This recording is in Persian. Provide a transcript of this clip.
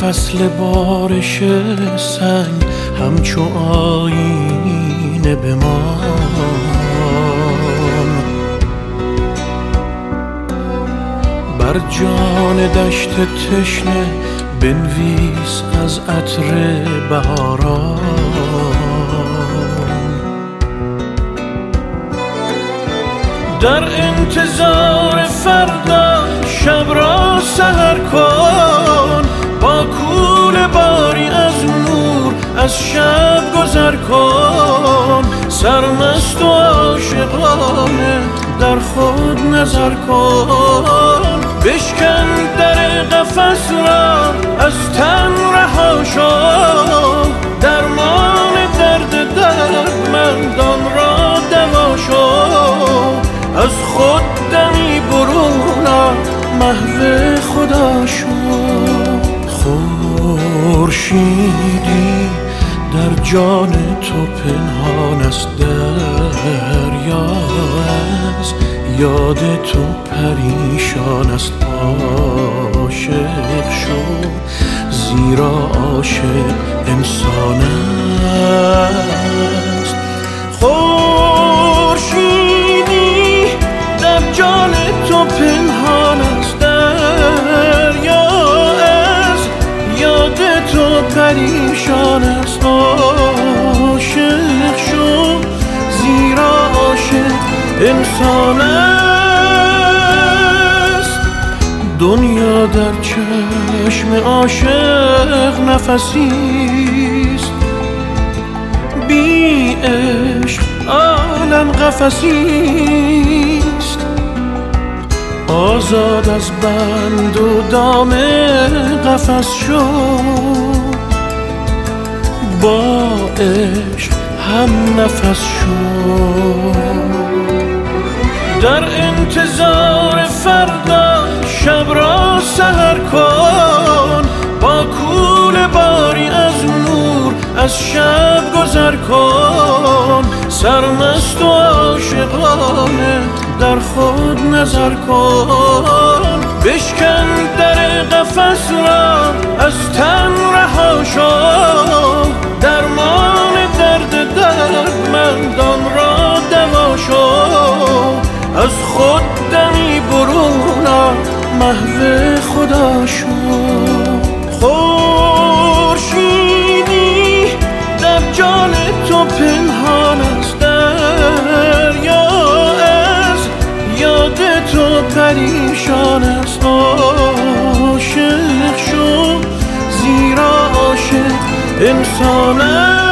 فصل بارش سنگ همچو آینه بمان، بر جان دشت تشنه بنویس از عطر بهاران. در انتظار فردا شب را سحر کن، با کوله باری از نور از شب گذر کن. سرمست و عاشقانه در خود نظر کن، بشکن در قفس را از تن رها شو. درمان درد دردمندان را دوا شو، از خود دمی برون آ، محو خدا شو. خورشیدی در جان تو پنهان است، دریا از یاد تو پریشان است. عاشق شو زیرا عاشق انسان است. خورشیدی در جان تو پنهان است، دریا از یاد تو پریشان است. عاشق شو زیرا عاشق انسان است. دنیا در چشم عاشق نفسیست، بی عشق عالم قفسیست. آزاد از بند و دام قفس شو، با عشق هم نفس شو. در انتظار فردا شب را سحر کن، با کوله باری از نور از شب گذر کن. سرمست و عاشقانه در خود نظر کن، بشکن در قفس را از تن رها شو. درمان درد دردمندان را دوا شو، از خود دمی برون آ، محو خدا شو. خورشیدی در جان تو پنهان است، دریا از یاد تو پریشان است. عاشق شو زیرا عاشق انسان است.